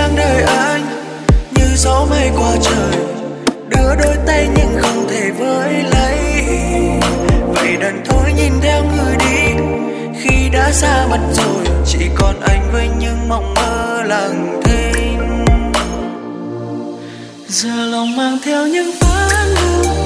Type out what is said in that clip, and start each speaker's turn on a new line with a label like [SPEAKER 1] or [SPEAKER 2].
[SPEAKER 1] đang đợi anh như gió mây qua trời, đưa đôi tay nhưng không thể với lấy. Vậy đành thôi nhìn theo người đi, khi đã xa mất rồi chỉ còn anh với những mộng mơ lặng thinh. Giờ lòng mang theo những phán lưu